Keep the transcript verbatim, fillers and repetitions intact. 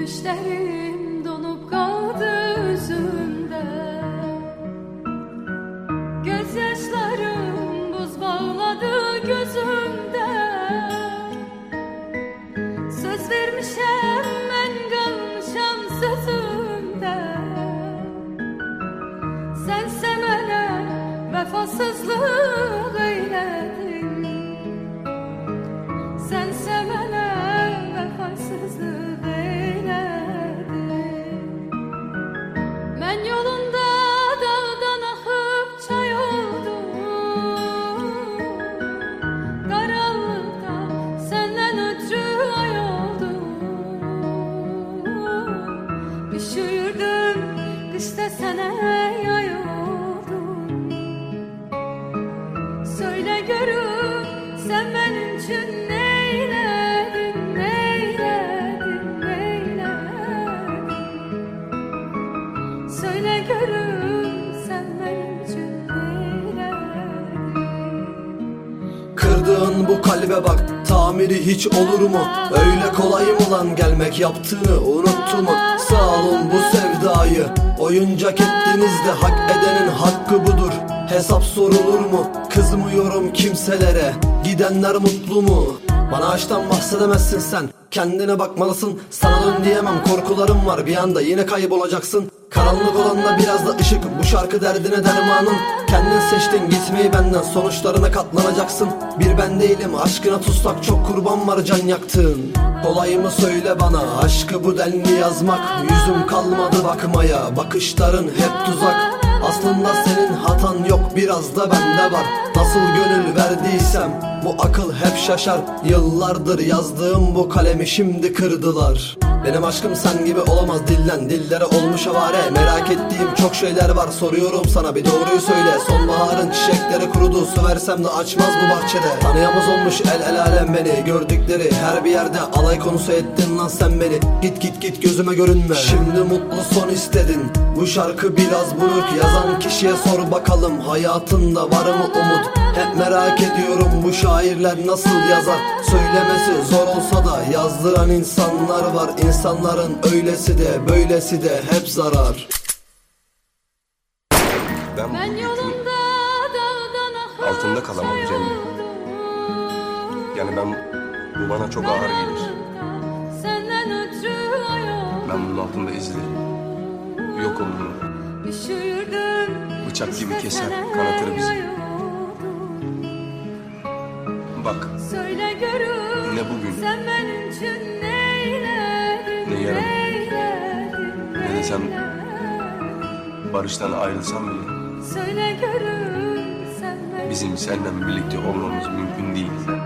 Gülüşlerim donup kaldı üzümde, gözyaşlarım buz bağladı gözümde. Söz vermişem ben kalmışam sözümde. Sense mənə vefasızlık eyledin, sense mənə vefasızlık eyledin. Mən yolunda dağdan axıb çay oldum, qaranlıqda səndən ötrü ay oldum. Üşüyürdüm qışda sənə yay oldum. Söyle görüm sen benim için neyledin, neyledin, neyledin. Söyle görüm sen benim için neyledin. Kırdığın bu kalbe bak, tamiri hiç olur mu? Öyle kolay mı lan gelmek, yaptığını unuttu mu? Sağ olun bu sevdayı oyuncak ettiniz de, hak edenin hakkı budur. Hesap sorulur mu? Kızmıyorum kimselere, gidenler mutlu mu? Bana aşktan bahsedemezsin sen, kendine bakmalısın. Sana dön diyemem, korkularım var, bir anda yine kaybolacaksın. Karanlık olanla biraz da ışık, bu şarkı derdine dermanın. Kendin seçtin gitmeyi benden, sonuçlarına katlanacaksın. Bir ben değilim aşkına tutsak, çok kurban var can yaktığın. Kolay mı söyle bana aşkı bu denli yazmak? Yüzüm kalmadı bakmaya, bakışların hep tuzak. Aslında senin hatan yok, biraz da bende var. Nasıl gönül verdiysem bu akıl hep şaşar. Yıllardır yazdığım bu kalemi şimdi kırdılar. Benim aşkım sen gibi olamaz, dilden dillere olmuş avare. Merak ettiğim çok şeyler var, soruyorum sana bir doğruyu söyle. Sonbaharın çiçekleri kurudu, su versem de açmaz bu bahçede. Tanıyamaz olmuş el el alem beni, gördükleri her bir yerde alay konusu ettin lan sen beni. Git git git gözüme görünme, şimdi mutlu son istedin. Bu şarkı biraz buruk, yazan kişiye sor bakalım, hayatında var mı umut? Hep merak ediyorum bu şairler nasıl yazar. Söylemesi zor olsa da yazdıran insanlar var. İnsanların öylesi de böylesi de hep zarar. Ben bu yükün altında kalamam Cemre. Yani ben, bu bana çok ağır gelir. Ben bunun altında ezilir, yok olurum. Bıçak gibi keser, kanatır bizi. Bak, ne bugün, ne yarın, ne desem barıştan ayrılsam bile bizim senden birlikte olmamız mümkün değil.